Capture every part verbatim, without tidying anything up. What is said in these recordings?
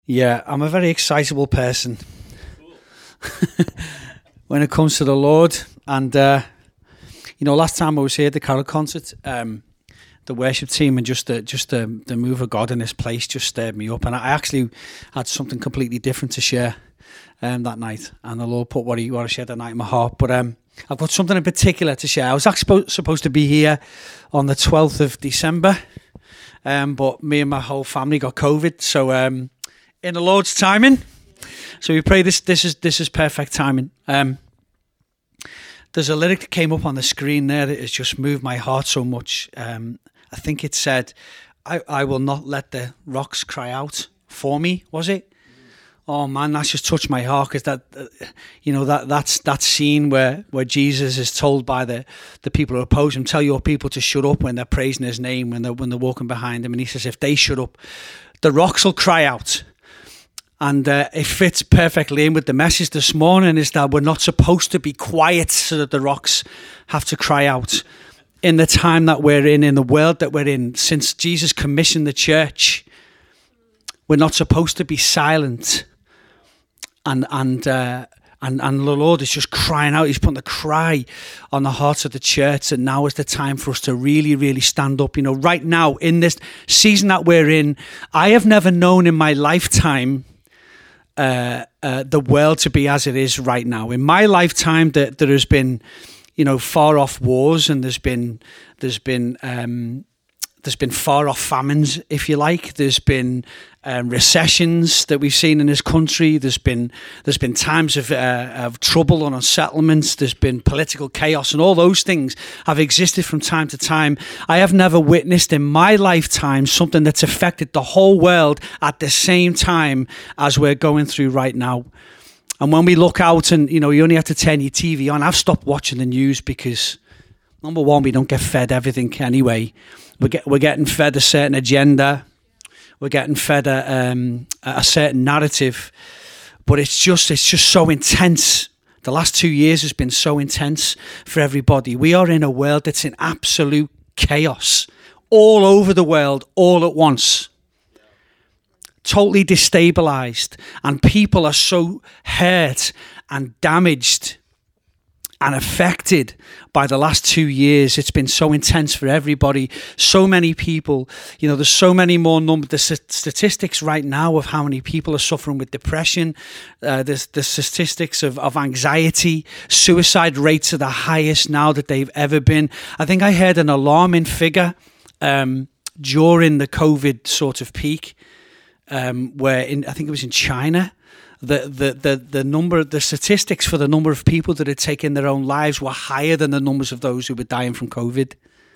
Yeah, I'm a very excitable person when it comes to the Lord. And, uh, you know, last time I was here at the carol concert, um, the worship team and just the, just the, the move of God in this place just stirred me up. And I actually had something completely different to share um, that night. And the Lord put what he, what I shared that night in my heart. But um, I've got something in particular to share. I was actually supposed to be here on the twelfth of December, um, but me and my whole family got COVID. So... Um, in the Lord's timing, so we pray this. This is this is perfect timing. Um, there's a lyric that came up on the screen there that has just moved my heart so much. Um, I think it said, I, "I will not let the rocks cry out for me." Was it? Oh man, that's just touched my heart because that, uh, you know, that that's that scene where where Jesus is told by the the people who oppose him, "Tell your people to shut up when they're praising his name, when they're when they're walking behind him," and he says, "If they shut up, the rocks will cry out." And uh, it fits perfectly in with the message this morning, is that we're not supposed to be quiet so that the rocks have to cry out. In the time that we're in, in the world that we're in, since Jesus commissioned the church, we're not supposed to be silent. And and uh, and and the Lord is just crying out. He's putting the cry on the hearts of the church, and now is the time for us to really, really stand up. You know, right now, in this season that we're in, I have never known in my lifetime Uh, uh, the world to be as it is right now. In my lifetime, that there has been, you know, far off wars, and there's been there's been um, there's been far off famines, if you like. There's been um, recessions that we've seen in this country. There's been there's been times of uh, of trouble and unsettlements. There's been political chaos, and all those things have existed from time to time. I have never witnessed in my lifetime something that's affected the whole world at the same time as we're going through right now. And when we look out, and you know, you only have to turn your T V on. I've stopped watching the news because, number one, we don't get fed everything anyway. We get we're getting fed a certain agenda. We're getting fed a, um, a certain narrative, but it's just it's just so intense. The last two years has been so intense for everybody. We are in a world that's in absolute chaos all over the world, all at once. Totally destabilized, and people are so hurt and damaged and affected by the last two years. It's been so intense for everybody. So many people, you know, there's so many more numbers. The statistics right now of how many people are suffering with depression, uh, there's the statistics of, of anxiety, suicide rates are the highest now that they've ever been. I think I heard an alarming figure um, during the COVID sort of peak, um, where in, I think it was in China, The, the the the number, the statistics for the number of people that had taken their own lives were higher than the numbers of those who were dying from COVID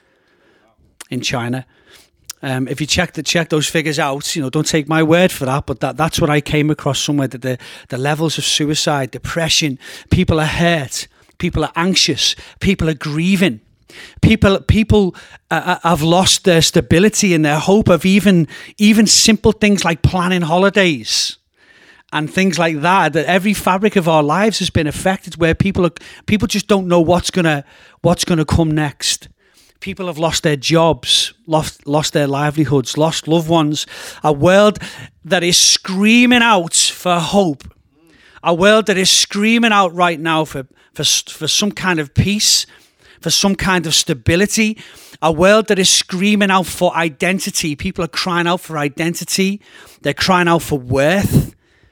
in China. Um, if you check the check those figures out, you know, don't take my word for that, but that that's what I came across somewhere, that the the levels of suicide, depression, people are hurt, people are anxious, people are grieving. People, people uh, have lost their stability and their hope of even even simple things like planning holidays and things like that. That every fabric of our lives has been affected, where people are, people just don't know what's gonna what's gonna come next. People have lost their jobs, lost lost their livelihoods, lost loved ones. A world that is screaming out for hope. A world that is screaming out right now for for for some kind of peace, for some kind of stability. A world that is screaming out for identity. People are crying out for identity. They're crying out for worth.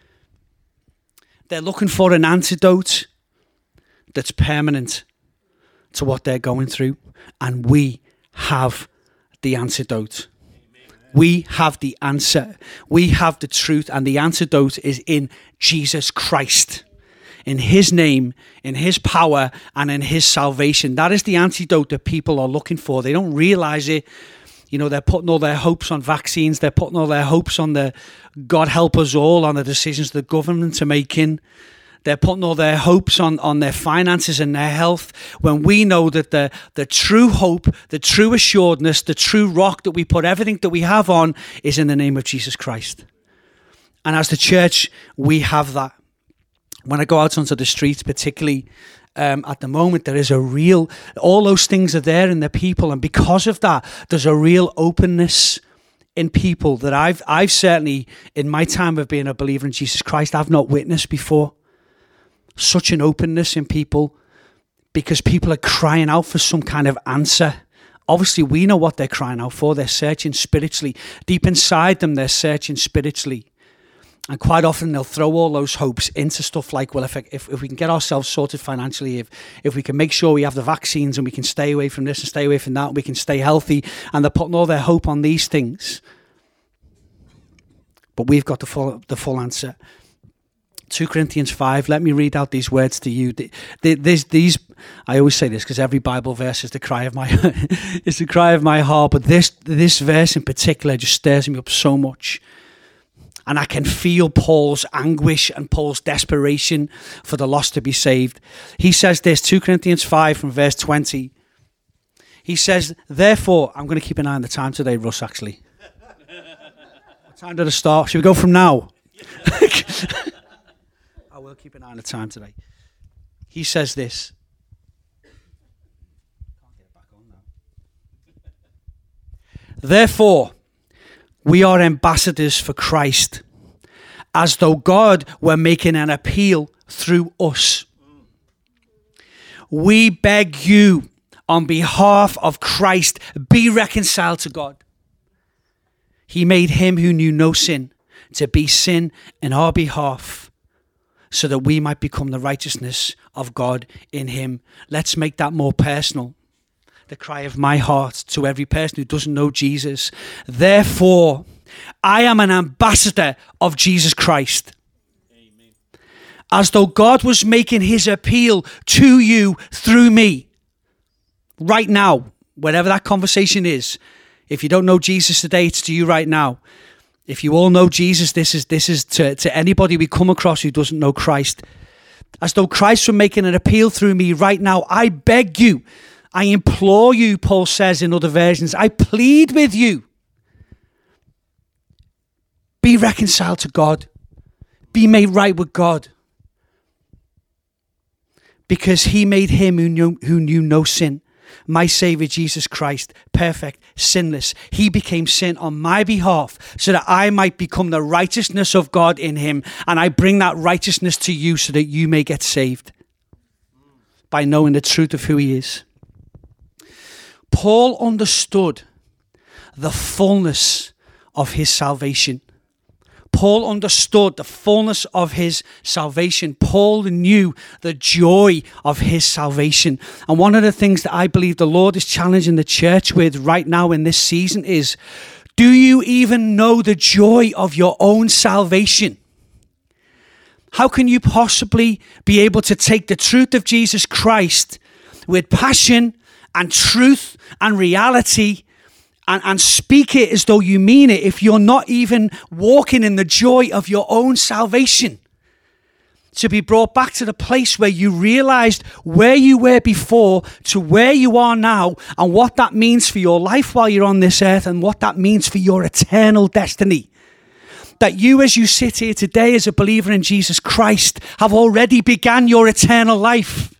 They're looking for an antidote that's permanent to what they're going through. And we have the antidote. We have the answer. We have the truth. And the antidote is in Jesus Christ. In his name, in his power, and in his salvation. That is the antidote that people are looking for. They don't realize it. You know, they're putting all their hopes on vaccines. They're putting all their hopes on the God help us all, on the decisions the governments are making. They're putting all their hopes on, on their finances and their health, when we know that the, the true hope, the true assuredness, the true rock that we put everything that we have on is in the name of Jesus Christ. And as the church, we have that. When I go out onto the streets, particularly um, at the moment, there is a real, all those things are there in the people. And because of that, there's a real openness in people that I've I've certainly, in my time of being a believer in Jesus Christ, I've not witnessed before. Such an openness in people, because people are crying out for some kind of answer. Obviously, we know what they're crying out for. They're searching spiritually. Deep inside them, they're searching spiritually. And quite often, they'll throw all those hopes into stuff like, well, if, if if we can get ourselves sorted financially, if if we can make sure we have the vaccines and we can stay away from this and stay away from that, we can stay healthy, and they're putting all their hope on these things. But we've got the full the full answer. Second Corinthians five, let me read out these words to you. These, these I always say this because every Bible verse is the cry of my it's the cry of my heart, but this this verse in particular just stirs me up so much. And I can feel Paul's anguish and Paul's desperation for the lost to be saved. He says this, Second Corinthians five from verse twenty. He says, therefore, I'm going to keep an eye on the time today, Russ, actually. What time did it start? Should we go from now? I will keep an eye on the time today. He says this. Can't get it back on now. Therefore, we are ambassadors for Christ, as though God were making an appeal through us. We beg you, on behalf of Christ, be reconciled to God. He made him who knew no sin to be sin in our behalf, so that we might become the righteousness of God in him. Let's make that more personal. The cry of my heart to every person who doesn't know Jesus. Therefore, I am an ambassador of Jesus Christ. Amen. As though God was making his appeal to you through me. Right now, wherever that conversation is. If you don't know Jesus today, it's to you right now. If you all know Jesus, this is this is to, to anybody we come across who doesn't know Christ. As though Christ were making an appeal through me right now. I beg you, I implore you, Paul says in other versions, I plead with you. Be reconciled to God. Be made right with God. Because he made him who knew, who knew no sin. My Savior, Jesus Christ, perfect, sinless. He became sin on my behalf so that I might become the righteousness of God in him. And I bring that righteousness to you so that you may get saved by knowing the truth of who he is. Paul understood the fullness of his salvation. Paul understood the fullness of his salvation. Paul knew the joy of his salvation. And one of the things that I believe the Lord is challenging the church with right now in this season is, do you even know the joy of your own salvation? How can you possibly be able to take the truth of Jesus Christ with passion and truth and reality And, and speak it as though you mean it if you're not even walking in the joy of your own salvation? To be brought back to the place where you realized where you were before to where you are now, and what that means for your life while you're on this earth, and what that means for your eternal destiny. That you, as you sit here today as a believer in Jesus Christ, have already begun your eternal life.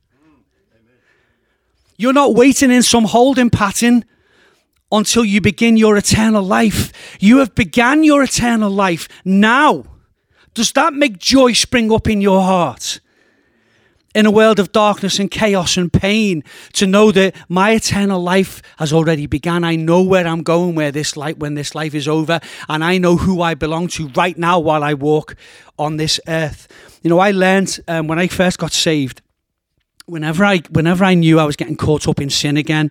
You're not waiting in some holding pattern until you begin your eternal life. You have begun your eternal life now. Does that make joy spring up in your heart? In a world of darkness and chaos and pain, to know that my eternal life has already begun. I know where I'm going, where this life, when this life is over, and I know who I belong to right now while I walk on this earth. You know, I learned um, when I first got saved, whenever I, whenever I knew I was getting caught up in sin again,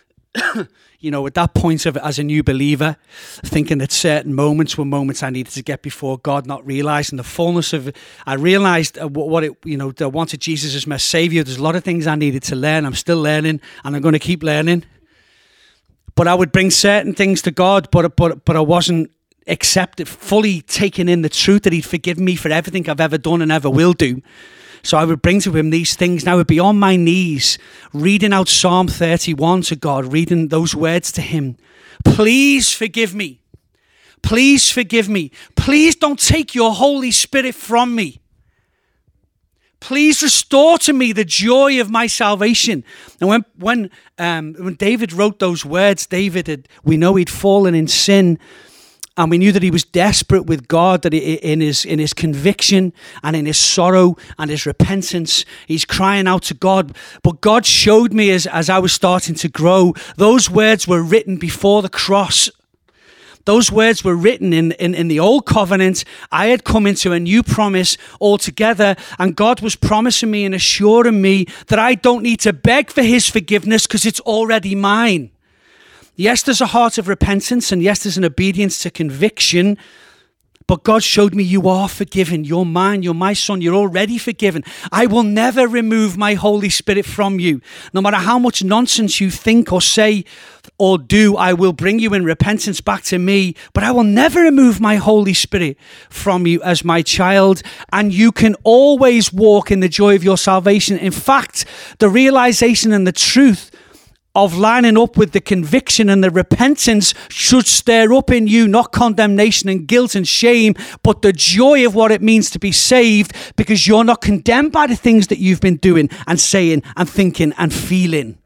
you know, at that point of as a new believer, thinking that certain moments were moments I needed to get before God, not realizing the fullness of it. I realized what it, you know, I wanted Jesus as my Savior. There's a lot of things I needed to learn. I'm still learning, and I'm going to keep learning. But I would bring certain things to God, but but but I wasn't accepted, fully taking in the truth that he'd forgiven me for everything I've ever done and ever will do. So I would bring to him these things, and I would be on my knees, reading out Psalm thirty-one to God, reading those words to him. Please forgive me. Please forgive me. Please don't take your Holy Spirit from me. Please restore to me the joy of my salvation. And when when um, when David wrote those words, David had, we know he'd fallen in sin. And we knew that he was desperate with God, that he, in his in his conviction and in his sorrow and his repentance, he's crying out to God. But God showed me as, as I was starting to grow, those words were written before the cross. Those words were written in, in, in the old covenant. I had come into a new promise altogether, and God was promising me and assuring me that I don't need to beg for his forgiveness because it's already mine. Yes, there's a heart of repentance, and yes, there's an obedience to conviction, but God showed me you are forgiven. You're mine. You're my son. You're already forgiven. I will never remove my Holy Spirit from you. No matter how much nonsense you think or say or do, I will bring you in repentance back to me, but I will never remove my Holy Spirit from you as my child, and you can always walk in the joy of your salvation. In fact, the realization and the truth of lining up with the conviction and the repentance should stir up in you not condemnation and guilt and shame, but the joy of what it means to be saved, because you're not condemned by the things that you've been doing and saying and thinking and feeling.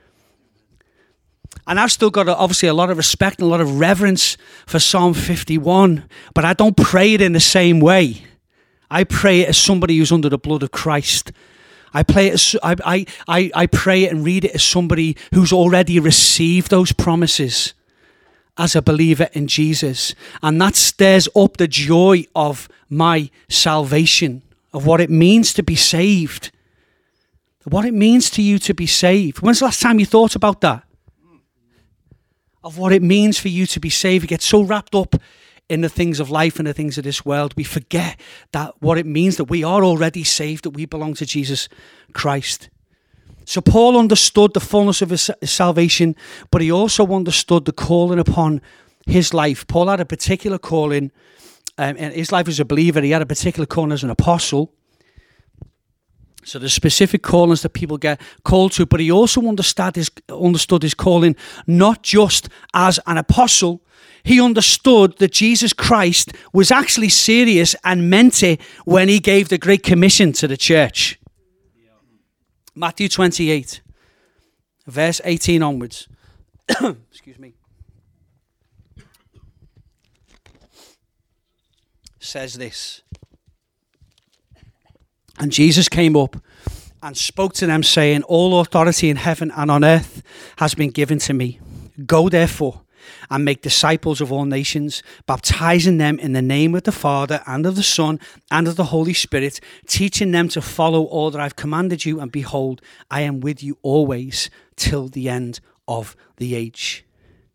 And I've still got, obviously, a lot of respect and a lot of reverence for Psalm fifty-one, but I don't pray it in the same way. I pray it as somebody who's under the blood of Christ. I play it as, I, I, I pray it and read it as somebody who's already received those promises as a believer in Jesus. And that stirs up the joy of my salvation, of what it means to be saved, what it means to you to be saved. When's the last time you thought about that? Of what it means for you to be saved. You get so wrapped up in the things of life and the things of this world, we forget that what it means that we are already saved, that we belong to Jesus Christ. So Paul understood the fullness of his salvation, but he also understood the calling upon his life. Paul had a particular calling, um, in his life as a believer. He had a particular calling as an apostle. So there's specific callings that people get called to, but he also understood his, understood his calling not just as an apostle. He understood that Jesus Christ was actually serious and meant it when he gave the Great Commission to the church. Yeah. Matthew twenty-eight, verse eighteen onwards. Excuse me. Says this. And Jesus came up and spoke to them, saying, all authority in heaven and on earth has been given to me. Go therefore and make disciples of all nations, baptizing them in the name of the Father and of the Son and of the Holy Spirit, teaching them to follow all that I've commanded you. And behold, I am with you always till the end of the age.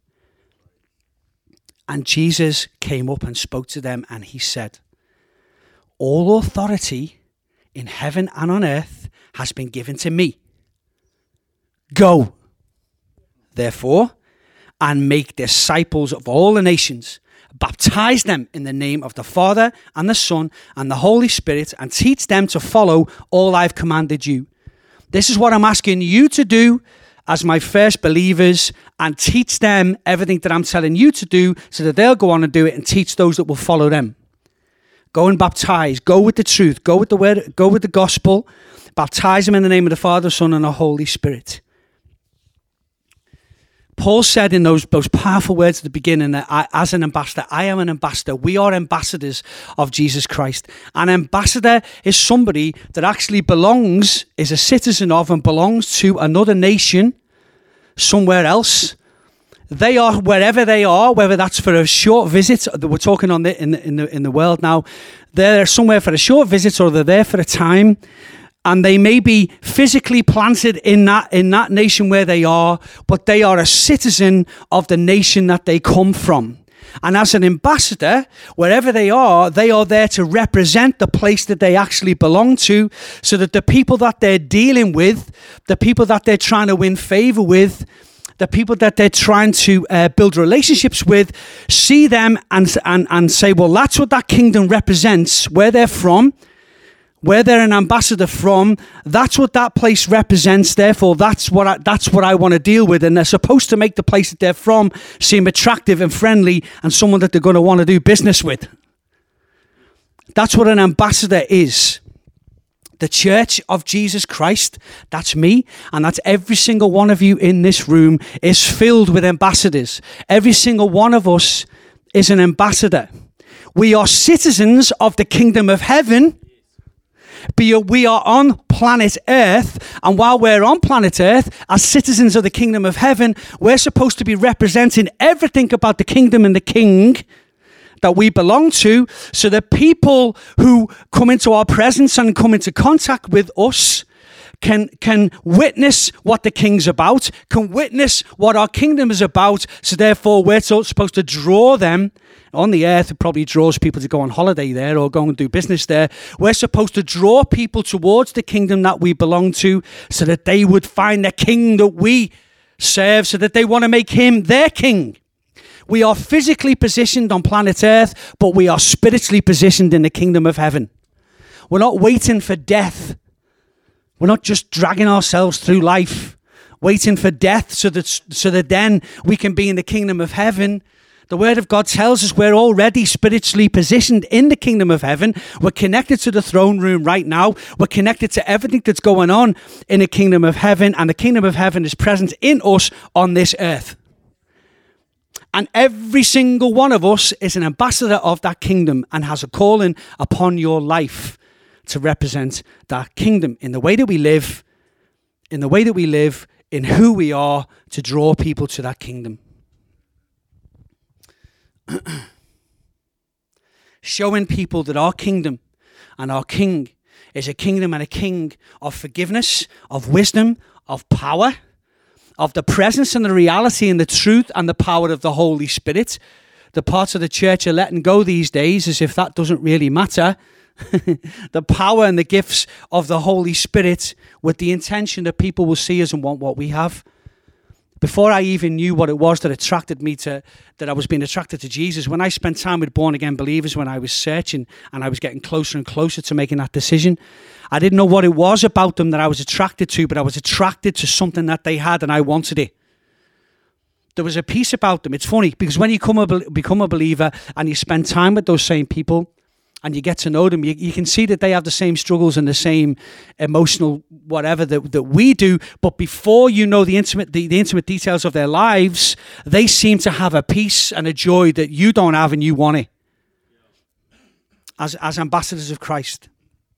And Jesus came up and spoke to them, and he said, all authority in heaven and on earth has been given to me. Go, therefore, and make disciples of all the nations. Baptize them in the name of the Father and the Son and the Holy Spirit, and teach them to follow all I've commanded you. This is what I'm asking you to do as my first believers, and teach them everything that I'm telling you to do, so that they'll go on and do it and teach those that will follow them. Go and baptize. Go with the truth. Go with the word. Go with the gospel. Baptize them in the name of the Father, Son, and the Holy Spirit. Paul said in those, those powerful words at the beginning that I, as an ambassador, I am an ambassador. We are ambassadors of Jesus Christ. An ambassador is somebody that actually belongs, is a citizen of, and belongs to another nation somewhere else. They are wherever they are, whether that's for a short visit. We're talking on the in the in the, in the world now. They're somewhere for a short visit, or they're there for a time. And they may be physically planted in that in that nation where they are, but they are a citizen of the nation that they come from. And as an ambassador, wherever they are, they are there to represent the place that they actually belong to, so that the people that they're dealing with, the people that they're trying to win favor with, the people that they're trying to uh, build relationships with, see them and, and, and say, well, that's what that kingdom represents, where they're from. Where they're an ambassador from, that's what that place represents. Therefore, that's what I, that's what I want to deal with. And they're supposed to make the place that they're from seem attractive and friendly and someone that they're going to want to do business with. That's what an ambassador is. The Church of Jesus Christ, that's me, and that's every single one of you in this room, is filled with ambassadors. Every single one of us is an ambassador. We are citizens of the kingdom of heaven. We are on planet Earth, and while we're on planet Earth, as citizens of the kingdom of heaven, we're supposed to be representing everything about the kingdom and the king that we belong to, so that people who come into our presence and come into contact with us can can witness what the king's about, can witness what our kingdom is about. So therefore, we're so supposed to draw them. On the earth, it probably draws people to go on holiday there or go and do business there. We're supposed to draw people towards the kingdom that we belong to, so that they would find the king that we serve, so that they want to make him their king. We are physically positioned on planet Earth, but we are spiritually positioned in the kingdom of heaven. We're not waiting for death. We're not just dragging ourselves through life, waiting for death so that, so that then we can be in the kingdom of heaven. The word of God tells us we're already spiritually positioned in the kingdom of heaven. We're connected to the throne room right now. We're connected to everything that's going on in the kingdom of heaven, and the kingdom of heaven is present in us on this earth. And every single one of us is an ambassador of that kingdom and has a calling upon your life to represent that kingdom in the way that we live, in the way that we live, in who we are, to draw people to that kingdom. Showing people that our kingdom and our king is a kingdom and a king of forgiveness, of wisdom, of power, of the presence and the reality and the truth and the power of the Holy Spirit. The parts of the church are letting go these days as if that doesn't really matter. The power and the gifts of the Holy Spirit, with the intention that people will see us and want what we have. Before I even knew what it was that attracted me to, that I was being attracted to Jesus, when I spent time with born-again believers, when I was searching and I was getting closer and closer to making that decision, I didn't know what it was about them that I was attracted to, but I was attracted to something that they had and I wanted it. There was a peace about them. It's funny, because when you come a, become a believer and you spend time with those same people, and you get to know them, you, you can see that they have the same struggles and the same emotional whatever that, that we do. But before you know the intimate the, the intimate details of their lives, they seem to have a peace and a joy that you don't have and you want it. As, as ambassadors of Christ.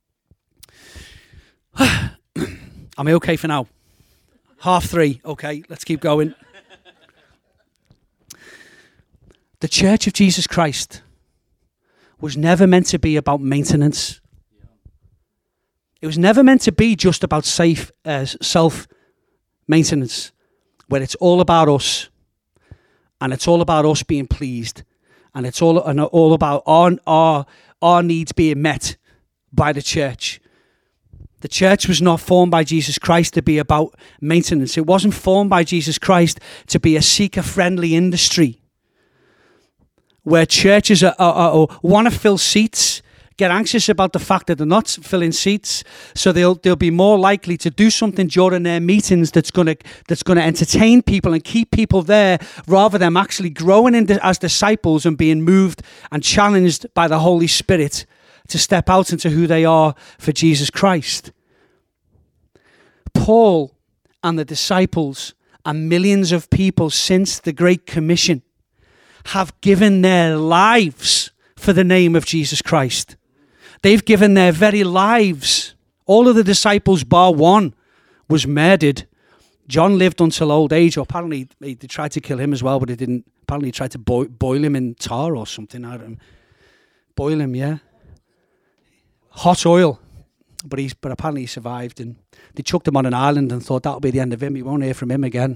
Am I okay for now? Half three. Okay, let's keep going. The Church of Jesus Christ was never meant to be about maintenance. It was never meant to be just about safe uh, self-maintenance, where it's all about us, and it's all about us being pleased, and it's all and all about our, our, our needs being met by the church. The church was not formed by Jesus Christ to be about maintenance. It wasn't formed by Jesus Christ to be a seeker-friendly industry, where churches are, are, are, are, want to fill seats, get anxious about the fact that they're not filling seats, so they'll they'll be more likely to do something during their meetings that's going to that's going to entertain people and keep people there, rather than actually growing in as disciples and being moved and challenged by the Holy Spirit to step out into who they are for Jesus Christ. Paul and the disciples and millions of people since the Great Commission have given their lives for the name of Jesus Christ. They've given their very lives. All of the disciples, bar one, was murdered. John lived until old age, or apparently they tried to kill him as well, but they didn't. Apparently they tried to boil, boil him in tar or something. I don't know. Boil him, yeah. Hot oil. But he's but apparently he survived, and they chucked him on an island and thought that'll be the end of him. You won't hear from him again.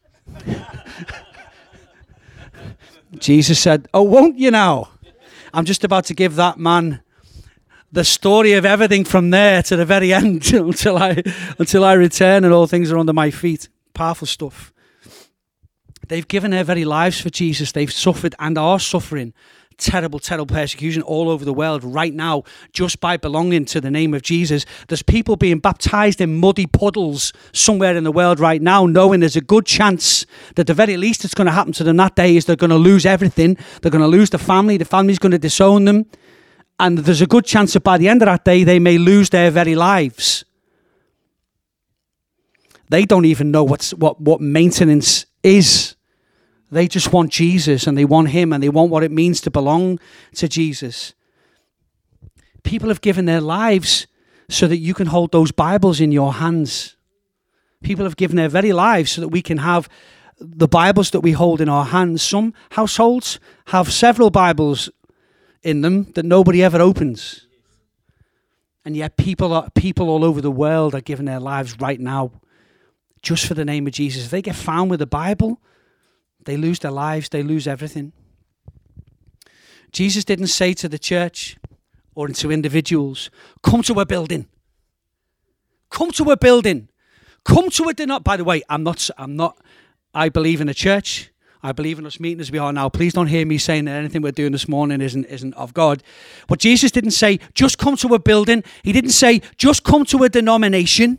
Jesus said, "Oh, won't you now? I'm just about to give that man the story of everything from there to the very end until I until I return and all things are under my feet." Powerful stuff. They've given their very lives for Jesus. They've suffered and are suffering terrible, terrible persecution all over the world right now just by belonging to the name of Jesus. There's people being baptized in muddy puddles somewhere in the world right now, knowing there's a good chance that the very least that's going to happen to them that day is they're going to lose everything. They're going to lose the family. The family's going to disown them. And there's a good chance that by the end of that day, they may lose their very lives. They don't even know what's, what, what maintenance is. They just want Jesus and they want him and they want what it means to belong to Jesus. People have given their lives so that you can hold those Bibles in your hands. People have given their very lives so that we can have the Bibles that we hold in our hands. Some households have several Bibles in them that nobody ever opens. And yet people are, people all over the world are giving their lives right now just for the name of Jesus. If they get found with the Bible, they lose their lives, they lose everything. Jesus didn't say to the church or to individuals, come to a building. Come to a building. Come to a dinner. By the way, I'm not, I'm not, I believe in a church. I believe in us meeting as we are now. Please don't hear me saying that anything we're doing this morning isn't, isn't of God. But Jesus didn't say, just come to a building. He didn't say, just come to a denomination.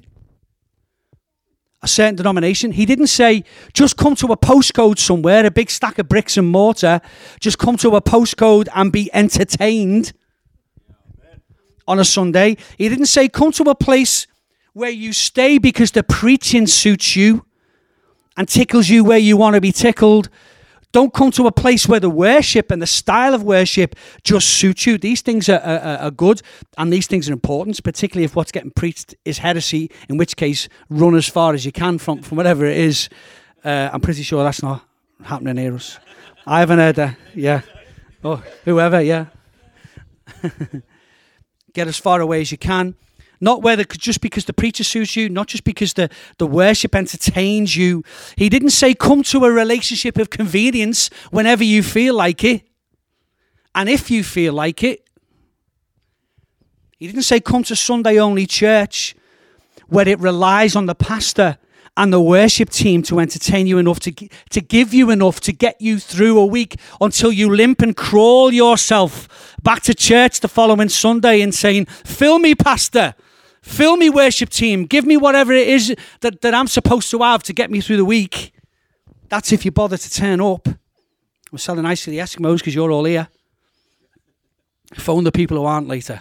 A certain denomination. He didn't say, just come to a postcode somewhere, a big stack of bricks and mortar. Just come to a postcode and be entertained on a Sunday. He didn't say, come to a place where you stay because the preaching suits you and tickles you where you want to be tickled. Don't come to a place where the worship and the style of worship just suits you. These things are, are, are good, and these things are important, particularly if what's getting preached is heresy, in which case run as far as you can from, from whatever it is. Uh, I'm pretty sure that's not happening near us. I haven't heard that. Yeah. Oh, whoever, yeah. Get as far away as you can. Not whether just because the preacher suits you, not just because the, the worship entertains you. He didn't say come to a relationship of convenience whenever you feel like it. And if you feel like it. He didn't say come to Sunday only church where it relies on the pastor and the worship team to entertain you enough, to, to give you enough to get you through a week until you limp and crawl yourself back to church the following Sunday and saying, fill me, pastor. Fill me, worship team. Give me whatever it is that, that I'm supposed to have to get me through the week. That's if you bother to turn up. I'm selling ice to the Eskimos because you're all here. Phone the people who aren't later.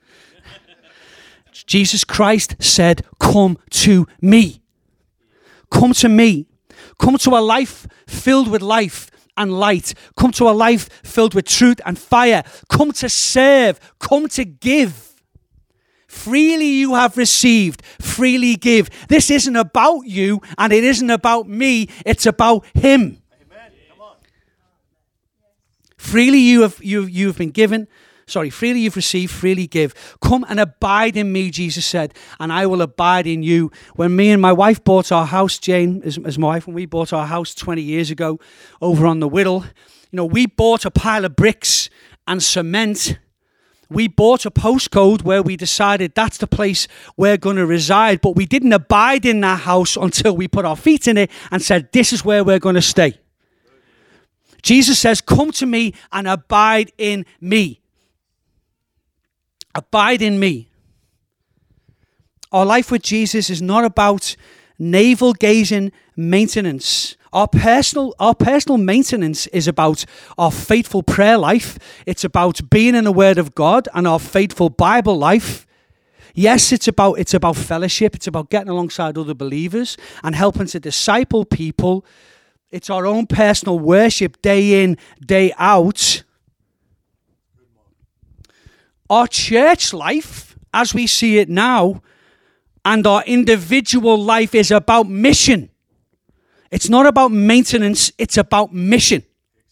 Jesus Christ said, come to me. Come to me. Come to a life filled with life and light. Come to a life filled with truth and fire. Come to serve. Come to give. Freely you have received, freely give. This isn't about you and it isn't about me. It's about him. Amen. Come on. Freely you have you you've been given. Sorry, freely you've received, freely give. Come and abide in me, Jesus said, and I will abide in you. When me and my wife bought our house, Jane is, is my wife, when we bought our house twenty years ago over on the Whittle, you know, we bought a pile of bricks and cement. We bought a postcode where we decided that's the place we're going to reside, but we didn't abide in that house until we put our feet in it and said, this is where we're going to stay. Jesus says, come to me and abide in me. Abide in me. Our life with Jesus is not about navel-gazing maintenance. Our personal, our personal maintenance is about our faithful prayer life. It's about being in the Word of God and our faithful Bible life. Yes, it's about, it's about fellowship. It's about getting alongside other believers and helping to disciple people. It's our own personal worship day in, day out. Our church life, as we see it now, and our individual life is about mission. It's not about maintenance, it's about mission.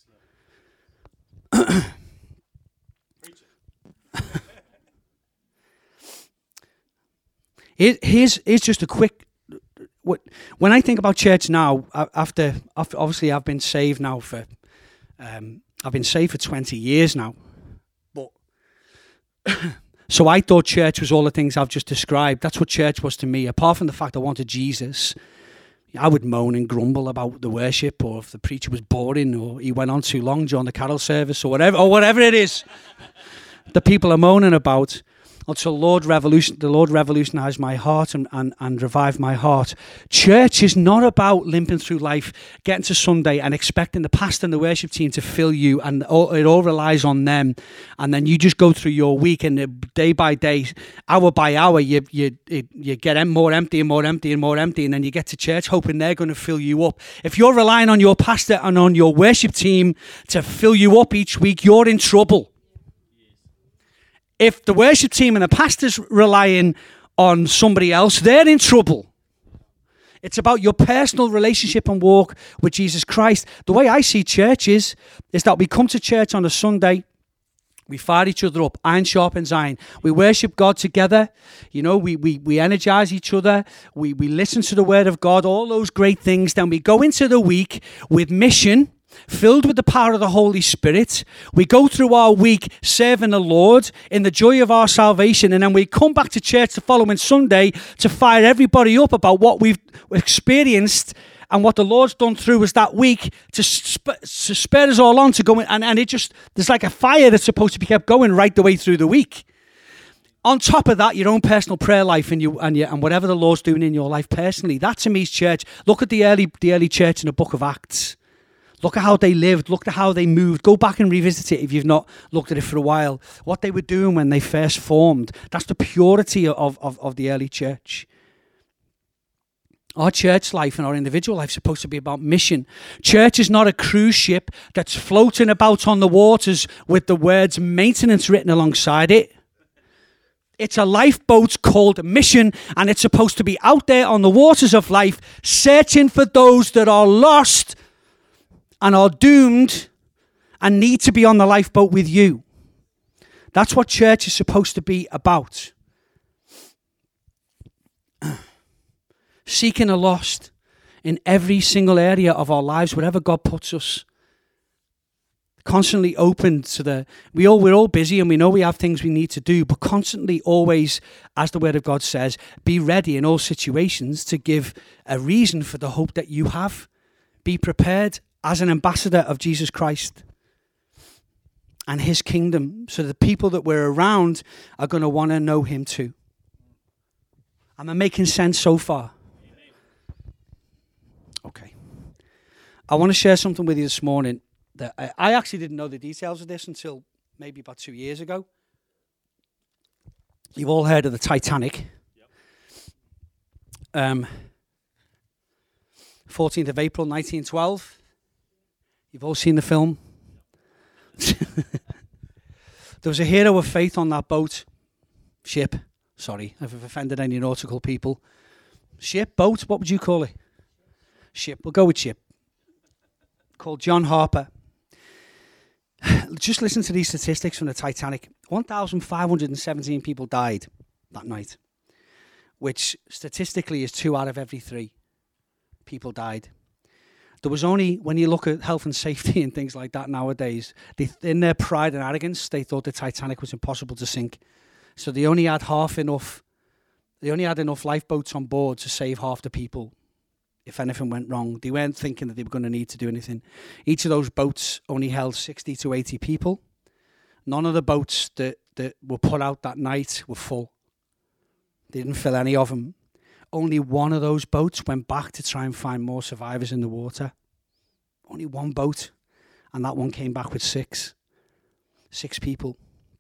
here's, here's just a quick... When I think about church now, after obviously I've been saved now for... Um, I've been saved for twenty years now. But so I thought church was all the things I've just described. That's what church was to me. Apart from the fact I wanted Jesus... I would moan and grumble about the worship, or if the preacher was boring, or he went on too long during the carol service, or whatever, or whatever it is the people are moaning about. until Lord revolution, the Lord revolutionized my heart and, and, and revived my heart. Church is not about limping through life, getting to Sunday and expecting the pastor and the worship team to fill you, and all, it all relies on them. And then you just go through your week, and day by day, hour by hour, you you you get more empty and more empty and more empty, and then you get to church hoping they're going to fill you up. If you're relying on your pastor and on your worship team to fill you up each week, you're in trouble. If the worship team and the pastor's relying on somebody else, they're in trouble. It's about your personal relationship and walk with Jesus Christ. The way I see church is, is that we come to church on a Sunday, we fire each other up, iron sharpens iron. We worship God together. You know, we we we energize each other. We we listen to the word of God, all those great things. Then we go into the week with mission, filled with the power of the Holy Spirit. We go through our week serving the Lord in the joy of our salvation, and then we come back to church the following Sunday to fire everybody up about what we've experienced and what the Lord's done through us that week to, sp- to spur us all on to go in. And, and it just, there's like a fire that's supposed to be kept going right the way through the week. On top of that, your own personal prayer life and you and you, and whatever the Lord's doing in your life personally. That to me is church. Look at the early the early church in the book of Acts. Look at how they lived. Look at how they moved. Go back and revisit it if you've not looked at it for a while. What they were doing when they first formed. That's the purity of, of, of the early church. Our church life and our individual life is supposed to be about mission. Church is not a cruise ship that's floating about on the waters with the words maintenance written alongside it. It's a lifeboat called mission, and it's supposed to be out there on the waters of life, searching for those that are lost and are doomed and need to be on the lifeboat with you. That's what church is supposed to be about. Seeking the lost in every single area of our lives, wherever God puts us. Constantly open to the, we all, we're all busy and we know we have things we need to do, but constantly always, as the word of God says, be ready in all situations to give a reason for the hope that you have. Be prepared as an ambassador of Jesus Christ and his kingdom, so the people that we're around are going to want to know him too. Am I making sense so far? Okay. I want to share something with you this morning that I, I actually didn't know the details of this until maybe about two years ago. You've all heard of the Titanic. Yep. Um, fourteenth of April, nineteen twelve. You've all seen the film. There was a hero of faith on that boat. Ship. Sorry, if I've offended any nautical people. Ship, boat, what would you call it? Ship, we'll go with ship. Called John Harper. Just listen to these statistics from the Titanic. one thousand five hundred seventeen people died that night, which statistically is two out of every three people died. There was only, when you look at health and safety and things like that nowadays, they, in their pride and arrogance, they thought the Titanic was impossible to sink. So they only had half enough, they only had enough lifeboats on board to save half the people if anything went wrong. They weren't thinking that they were going to need to do anything. Each of those boats only held sixty to eighty people. None of the boats that, that were put out that night were full. They didn't fill any of them. Only one of those boats went back to try and find more survivors in the water. Only one boat. And that one came back with six. Six people.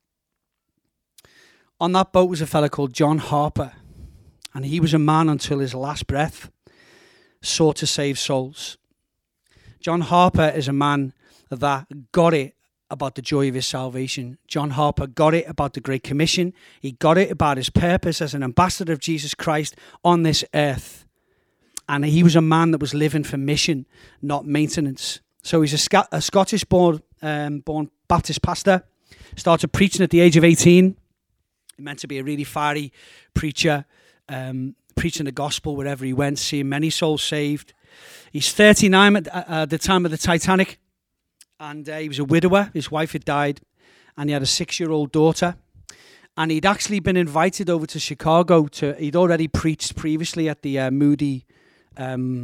On that boat was a fella called John Harper. And he was a man until his last breath sought to save souls. John Harper is a man that got it about the joy of his salvation. John Harper got it about the Great Commission. He got it about his purpose as an ambassador of Jesus Christ on this earth. And he was a man that was living for mission, not maintenance. So he's a, Sc- a Scottish-born um, born Baptist pastor. Started preaching at the age of eighteen. He meant to be a really fiery preacher, um, preaching the gospel wherever he went, seeing many souls saved. He's thirty-nine at uh, the time of the Titanic. And uh, he was a widower. His wife had died. And he had a six-year-old daughter. And he'd actually been invited over to Chicago. to. He'd already preached previously at the uh, Moody um,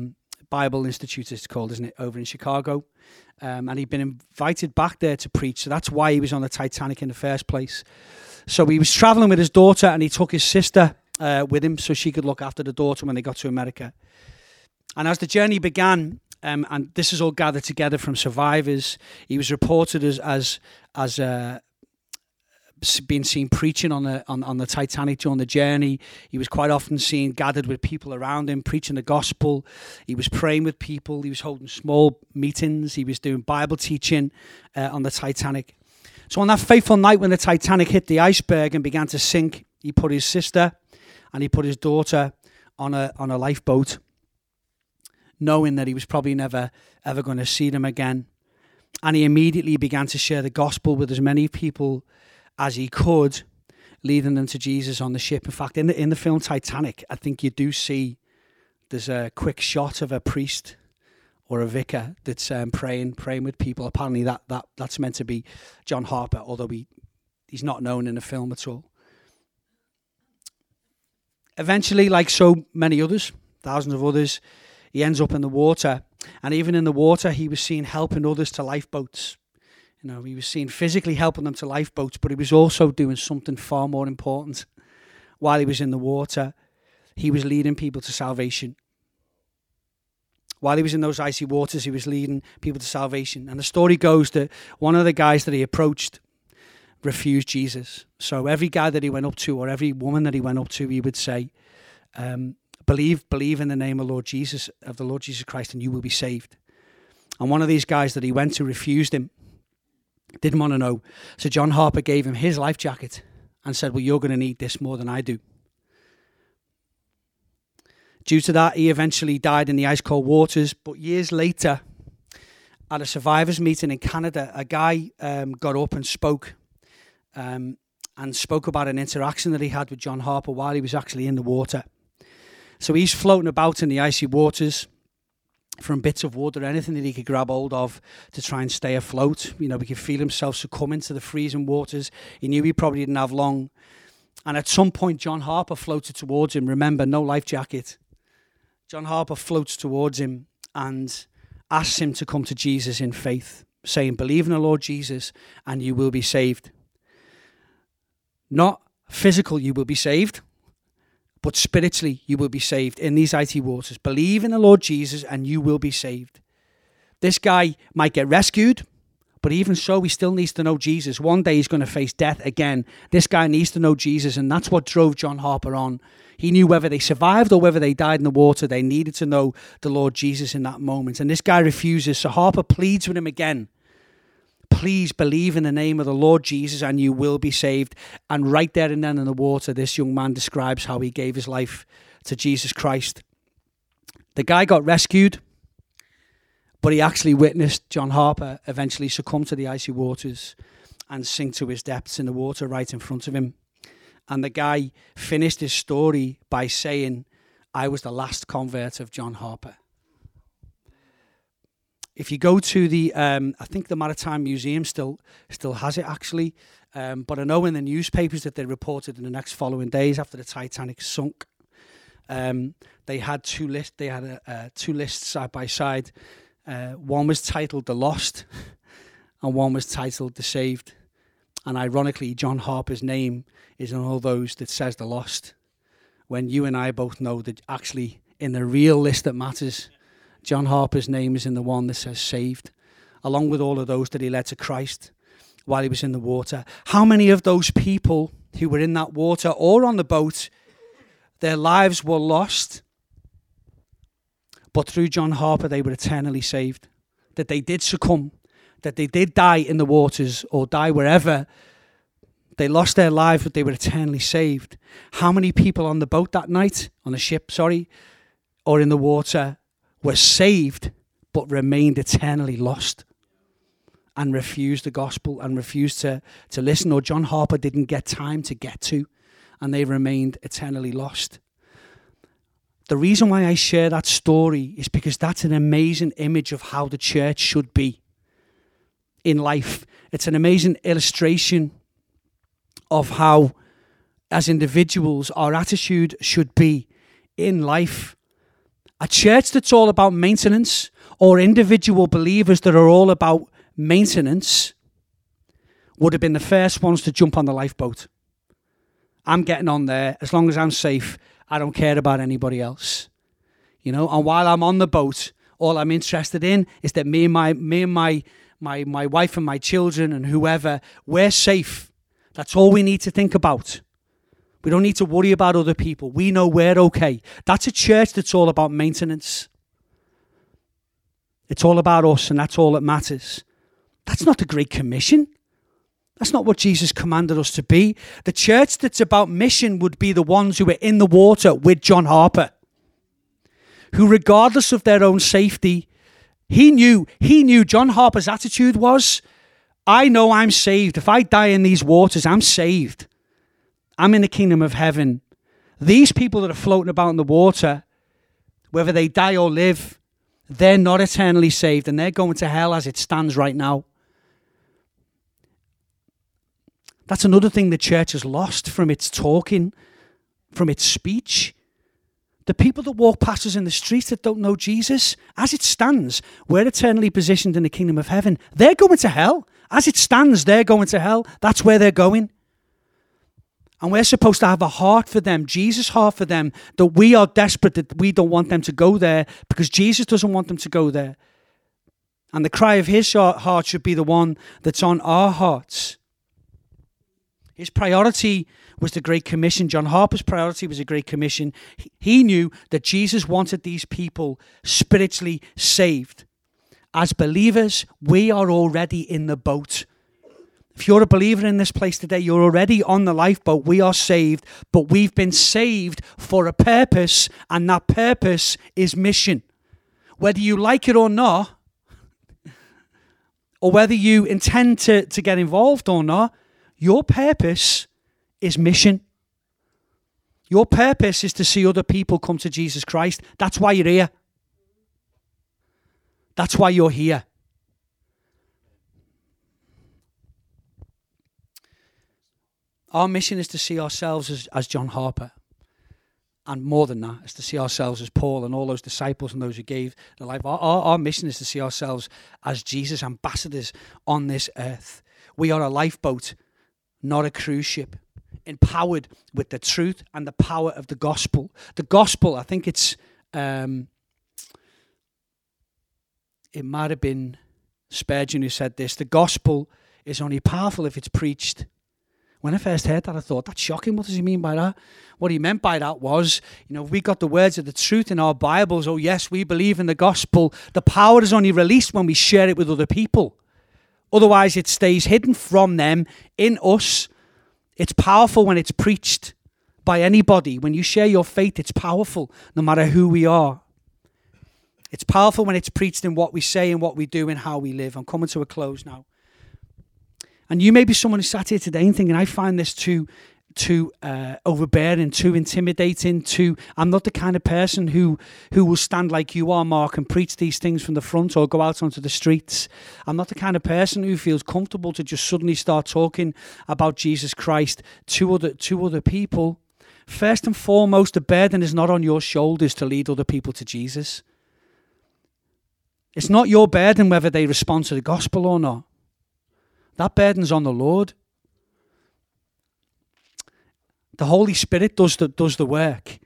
Bible Institute, it's called, isn't it, over in Chicago. Um, and he'd been invited back there to preach. So that's why he was on the Titanic in the first place. So he was traveling with his daughter, and he took his sister uh, with him so she could look after the daughter when they got to America. And as the journey began, um, and this is all gathered together from survivors, he was reported as as as uh, being seen preaching on the on, on the Titanic during the journey. He was quite often seen gathered with people around him, preaching the gospel. He was praying with people. He was holding small meetings. He was doing Bible teaching uh, on the Titanic. So on that fateful night when the Titanic hit the iceberg and began to sink, he put his sister and he put his daughter on a on a lifeboat, knowing that he was probably never ever going to see them again. And he immediately began to share the gospel with as many people as he could, leading them to Jesus on the ship. In fact, in the in the film Titanic, I think you do see there's a quick shot of a priest or a vicar that's um, praying praying with people. Apparently that that that's meant to be John Harper, although he he's not known in the film at all. Eventually, like so many others, thousands of others, he ends up in the water. And even in the water, he was seen helping others to lifeboats. You know, he was seen physically helping them to lifeboats, but he was also doing something far more important. While he was in the water, he was leading people to salvation. While he was in those icy waters, he was leading people to salvation. And the story goes that one of the guys that he approached refused Jesus. So every guy that he went up to, or every woman that he went up to, he would say, um, believe, believe in the name of Lord Jesus, of the Lord Jesus Christ, and you will be saved. And one of these guys that he went to refused him, didn't want to know. So John Harper gave him his life jacket and said, well, you're going to need this more than I do. Due to that, he eventually died in the ice-cold waters. But years later, at a survivors meeting in Canada, a guy um, got up and spoke um, and spoke about an interaction that he had with John Harper while he was actually in the water. So he's floating about in the icy waters from bits of wood or anything that he could grab hold of to try and stay afloat. You know, he could feel himself succumbing to the freezing waters. He knew he probably didn't have long. And at some point, John Harper floated towards him. Remember, no life jacket. John Harper floats towards him and asks him to come to Jesus in faith, saying, believe in the Lord Jesus and you will be saved. Not physical, you will be saved, but spiritually you will be saved in these icy waters. Believe in the Lord Jesus and you will be saved. This guy might get rescued, but even so, he still needs to know Jesus. One day he's going to face death again. This guy needs to know Jesus, and that's what drove John Harper on. He knew whether they survived or whether they died in the water, they needed to know the Lord Jesus in that moment. And this guy refuses, so Harper pleads with him again. Please believe in the name of the Lord Jesus and you will be saved. And right there and then in the water, this young man describes how he gave his life to Jesus Christ. The guy got rescued, but he actually witnessed John Harper eventually succumb to the icy waters and sink to his depths in the water right in front of him. And the guy finished his story by saying, I was the last convert of John Harper. If you go to the, um, I think the Maritime Museum still still has it actually, um, but I know in the newspapers that they reported in the next following days after the Titanic sunk, um, they had two lists. They had a, uh, two lists side by side. Uh, one was titled "The Lost," and one was titled "The Saved." And ironically, John Harper's name is in all those that says "The Lost," when you and I both know that actually in the real list that matters, John Harper's name is in the one that says saved, along with all of those that he led to Christ while he was in the water. How many of those people who were in that water or on the boat, their lives were lost, but through John Harper they were eternally saved? That they did succumb, that they did die in the waters or die wherever. They lost their lives, but they were eternally saved. How many people on the boat that night, on the ship, sorry, or in the water, were saved but remained eternally lost and refused the gospel and refused to, to listen, or John Harper didn't get time to get to, and they remained eternally lost? The reason why I share that story is because that's an amazing image of how the church should be in life. It's an amazing illustration of how, as individuals, our attitude should be in life. A church that's all about maintenance, or individual believers that are all about maintenance, would have been the first ones to jump on the lifeboat. I'm getting on there. As long as I'm safe, I don't care about anybody else. You know, and while I'm on the boat, all I'm interested in is that me and my me and my my my wife and my children and whoever, we're safe. That's all we need to think about. We don't need to worry about other people. We know we're okay. That's a church that's all about maintenance. It's all about us, and that's all that matters. That's not the Great Commission. That's not what Jesus commanded us to be. The church that's about mission would be the ones who are in the water with John Harper, who, regardless of their own safety, he knew, he knew John Harper's attitude was, I know I'm saved. If I die in these waters, I'm saved. I'm in the kingdom of heaven. These people that are floating about in the water, whether they die or live, they're not eternally saved, and they're going to hell as it stands right now. That's another thing the church has lost from its talking, from its speech. The people that walk past us in the streets that don't know Jesus, as it stands, we're eternally positioned in the kingdom of heaven. They're going to hell. As it stands, they're going to hell. That's where they're going. And we're supposed to have a heart for them, Jesus' heart for them, that we are desperate, that we don't want them to go there because Jesus doesn't want them to go there. And the cry of his heart should be the one that's on our hearts. His priority was the Great Commission. John Harper's priority was the Great Commission. He knew that Jesus wanted these people spiritually saved. As believers, we are already in the boat. If you're a believer in this place today, you're already on the lifeboat. We are saved, but we've been saved for a purpose, and that purpose is mission. Whether you like it or not, or whether you intend to, to get involved or not, your purpose is mission. Your purpose is to see other people come to Jesus Christ. That's why you're here. That's why you're here. Our mission is to see ourselves as, as John Harper. And more than that, is to see ourselves as Paul and all those disciples and those who gave their life. Our, our, our mission is to see ourselves as Jesus' ambassadors on this earth. We are a lifeboat, not a cruise ship, empowered with the truth and the power of the gospel. The gospel, I think it's, um, it might have been Spurgeon who said this, the gospel is only powerful if it's preached. When I first heard that, I thought, that's shocking. What does he mean by that? What he meant by that was, you know, we got the words of the truth in our Bibles. Oh, yes, we believe in the gospel. The power is only released when we share it with other people. Otherwise, it stays hidden from them in us. It's powerful when it's preached by anybody. When you share your faith, it's powerful, no matter who we are. It's powerful when it's preached in what we say and what we do and how we live. I'm coming to a close now. And you may be someone who sat here today and thinking, I find this too too uh, overbearing, too intimidating, too... I'm not the kind of person who, who will stand like you are, Mark, and preach these things from the front or go out onto the streets. I'm not the kind of person who feels comfortable to just suddenly start talking about Jesus Christ to other, to other people. First and foremost, the burden is not on your shoulders to lead other people to Jesus. It's not your burden whether they respond to the gospel or not. That burden's on the Lord. The Holy Spirit does the, does the work.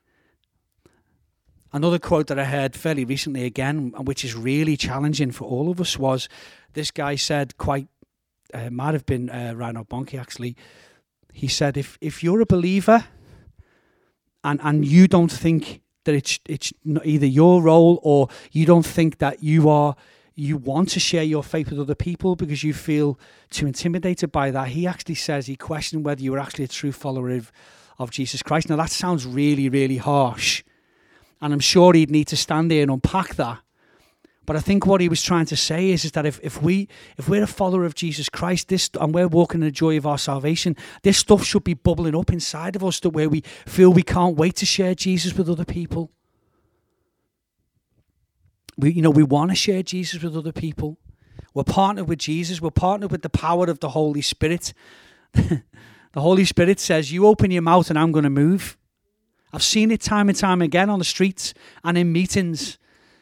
Another quote that I heard fairly recently again, which is really challenging for all of us, was this guy said quite, uh, might have been uh, Reinhard Bonnke actually, he said, if if you're a believer and, and you don't think that it's, it's either your role or you don't think that you are... you want to share your faith with other people because you feel too intimidated by that. He actually says he questioned whether you were actually a true follower of, of Jesus Christ. Now, that sounds really, really harsh. And I'm sure he'd need to stand there and unpack that. But I think what he was trying to say is, is that if, if, we, if we're a follower of Jesus Christ this and we're walking in the joy of our salvation, this stuff should be bubbling up inside of us to where we feel we can't wait to share Jesus with other people. We, you know, we want to share Jesus with other people. We're partnered with Jesus. We're partnered with the power of the Holy Spirit. The Holy Spirit says, you open your mouth and I'm going to move. I've seen it time and time again on the streets and in meetings.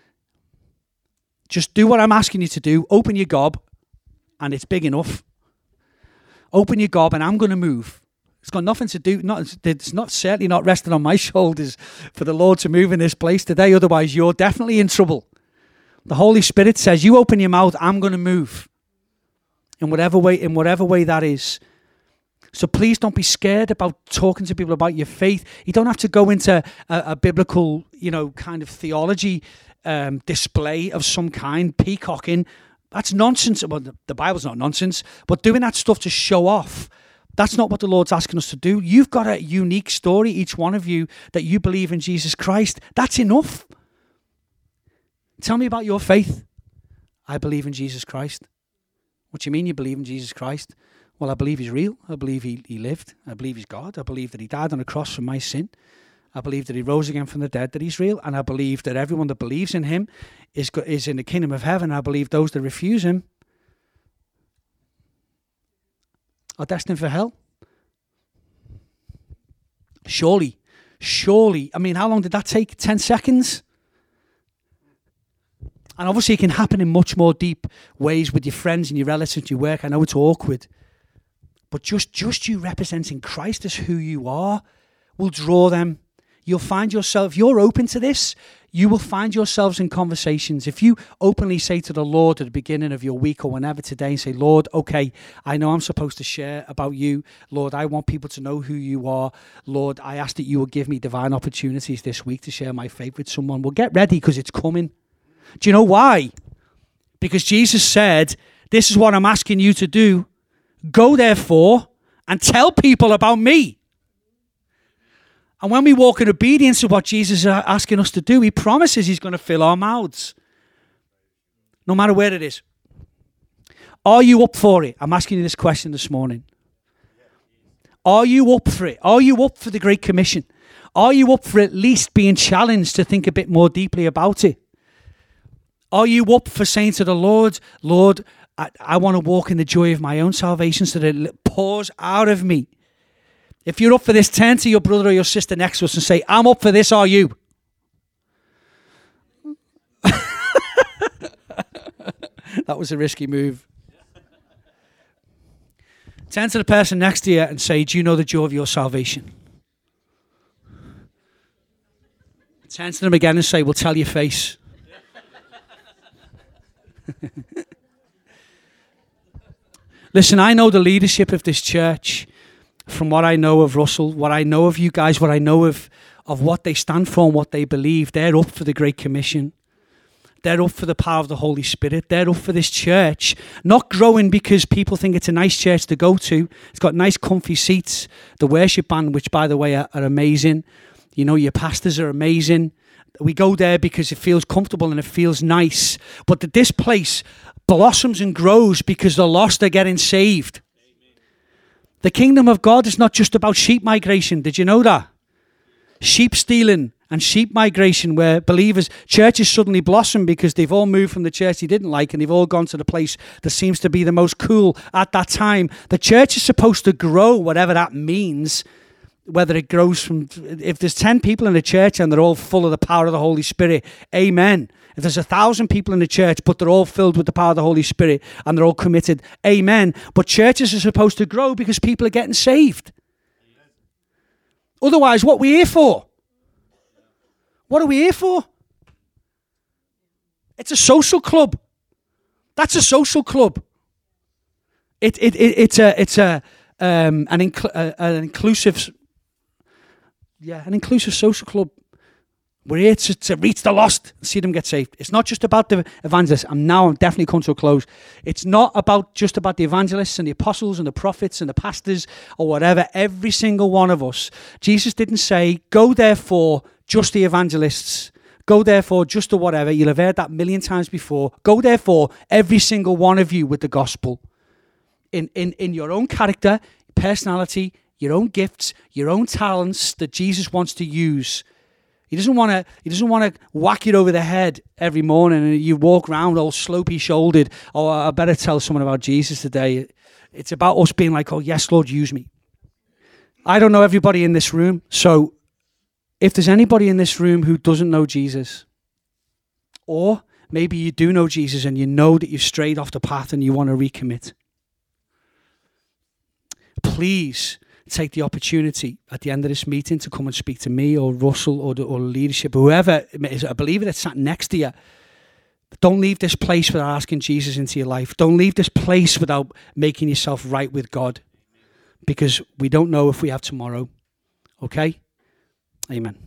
Just do what I'm asking you to do. Open your gob, and it's big enough. Open your gob, and I'm going to move. It's got nothing to do. Not, it's not certainly not resting on my shoulders for the Lord to move in this place today. Otherwise, you're definitely in trouble. The Holy Spirit says, "You open your mouth, I'm going to move." In whatever way, in whatever way that is. So please don't be scared about talking to people about your faith. You don't have to go into a, a biblical, you know, kind of theology um, display of some kind, peacocking. That's nonsense. Well, the, the Bible's not nonsense, but doing that stuff to show off, that's not what the Lord's asking us to do. You've got a unique story, each one of you, that you believe in Jesus Christ. That's enough. Tell me about your faith. I believe in Jesus Christ. What do you mean you believe in Jesus Christ? Well, I believe he's real. I believe he, he lived. I believe he's God. I believe that he died on the cross for my sin. I believe that he rose again from the dead, that he's real. And I believe that everyone that believes in him is, is in the kingdom of heaven. I believe those that refuse him are destined for hell. Surely, surely. I mean, how long did that take? ten seconds? And obviously it can happen in much more deep ways with your friends and your relatives, your work. I know it's awkward. But just, just you representing Christ as who you are will draw them. You'll find yourself, if you're open to this, you will find yourselves in conversations. If you openly say to the Lord at the beginning of your week or whenever today, and say, "Lord, okay, I know I'm supposed to share about you. Lord, I want people to know who you are. Lord, I ask that you will give me divine opportunities this week to share my faith with someone." Well, get ready because it's coming. Do you know why? Because Jesus said, "This is what I'm asking you to do. Go therefore and tell people about me." And when we walk in obedience to what Jesus is asking us to do, he promises he's going to fill our mouths. No matter where it is. Are you up for it? I'm asking you this question this morning. Are you up for it? Are you up for the Great Commission? Are you up for at least being challenged to think a bit more deeply about it? Are you up for saying to the Lord, "Lord, I, I want to walk in the joy of my own salvation so that it pours out of me"? If you're up for this, turn to your brother or your sister next to us and say, "I'm up for this, are you?" That was a risky move. Turn to the person next to you and say, "Do you know the joy of your salvation?" Turn to them again and say, "We'll tell your face." Listen, I know the leadership of this church. From what I know of Russell, what I know of you guys, what I know of, of what they stand for and what they believe, they're up for the Great Commission. They're up for the power of the Holy Spirit. They're up for this church. Not growing because people think it's a nice church to go to. It's got nice comfy seats. The worship band, which by the way are, are amazing. You know, your pastors are amazing. We go there because it feels comfortable and it feels nice. But that this place blossoms and grows because the lost are getting saved. The kingdom of God is not just about sheep migration. Did you know that? Sheep stealing and sheep migration, where believers, churches suddenly blossom because they've all moved from the church they didn't like and they've all gone to the place that seems to be the most cool at that time. The church is supposed to grow, whatever that means, whether it grows from, if there's ten people in the church and they're all full of the power of the Holy Spirit, amen. If there's a thousand people in the church, but they're all filled with the power of the Holy Spirit and they're all committed, amen. But churches are supposed to grow because people are getting saved. Amen. Otherwise, what are we here for? What are we here for? It's a social club. That's a social club. It it, it it's a it's a um an inc- uh, an inclusive yeah an inclusive social club. We're here to, to reach the lost and see them get saved. It's not just about the evangelists. I'm now I'm definitely come to a close. It's not about just about the evangelists and the apostles and the prophets and the pastors or whatever. Every single one of us. Jesus didn't say, "Go therefore just the evangelists. Go therefore just the whatever." You'll have heard that a million times before. Go therefore every single one of you with the gospel. In in in your own character, personality, your own gifts, your own talents that Jesus wants to use. He doesn't want to. He doesn't want to whack you over the head every morning, and you walk around all slopey-shouldered. Oh, I better tell someone about Jesus today. It's about us being like, "Oh yes, Lord, use me." I don't know everybody in this room, so if there's anybody in this room who doesn't know Jesus, or maybe you do know Jesus and you know that you've strayed off the path and you want to recommit, please take the opportunity at the end of this meeting to come and speak to me or Russell or the or leadership, whoever is a believer that's sat next to you. Don't leave this place without asking Jesus into your life. Don't leave this place without making yourself right with God, because we don't know if we have tomorrow. Okay? Amen.